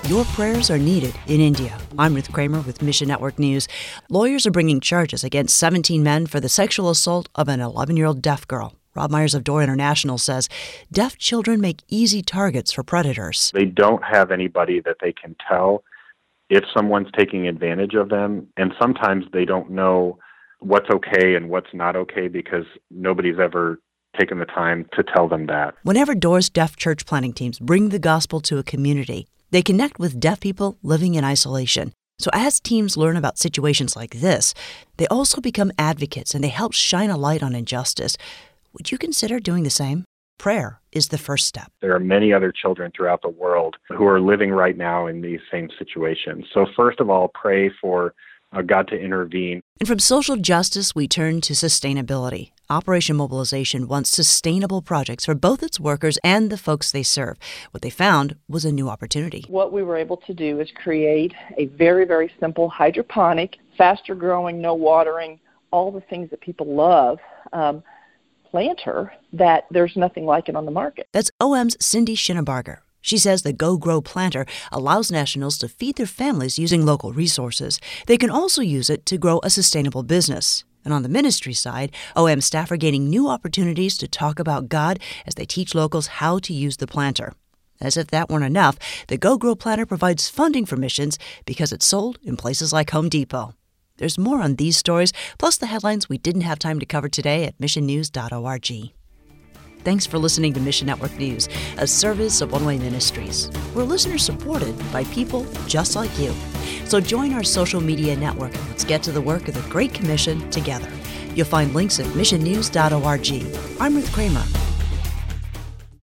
Your prayers are needed in India. I'm Ruth Kramer with Mission Network News. Lawyers are bringing charges against 17 men for the sexual assault of an 11-year-old deaf girl. Rob Myers of Door International says deaf children make easy targets for predators. They don't have anybody that they can tell if someone's taking advantage of them, and sometimes they don't know what's okay and what's not okay because nobody's ever taken the time to tell them that. Whenever Door's deaf church planting teams bring the gospel to a community, they connect with deaf people living in isolation. So as teams learn about situations like this, they also become advocates and they help shine a light on injustice. Would you consider doing the same? Prayer is the first step. There are many other children throughout the world who are living right now in these same situations. So first of all, pray for God to intervene. And from social justice, we turn to sustainability. Operation Mobilization wants sustainable projects for both its workers and the folks they serve. What they found was a new opportunity. What we were able to do is create a very, very simple hydroponic, faster growing, no watering, all the things that people love, planter that there's nothing like it on the market. That's OM's Cindy Schinnebarger. She says the Go Grow planter allows nationals to feed their families using local resources. They can also use it to grow a sustainable business. And on the ministry side, OM staff are gaining new opportunities to talk about God as they teach locals how to use the planter. As if that weren't enough, the Go Grow planter provides funding for missions because it's sold in places like Home Depot. There's more on these stories, plus the headlines we didn't have time to cover today at missionnews.org. Thanks for listening to Mission Network News, a service of One Way Ministries. We're listener-supported by people just like you. So join our social media network and let's get to the work of the Great Commission together. You'll find links at missionnews.org. I'm Ruth Kramer.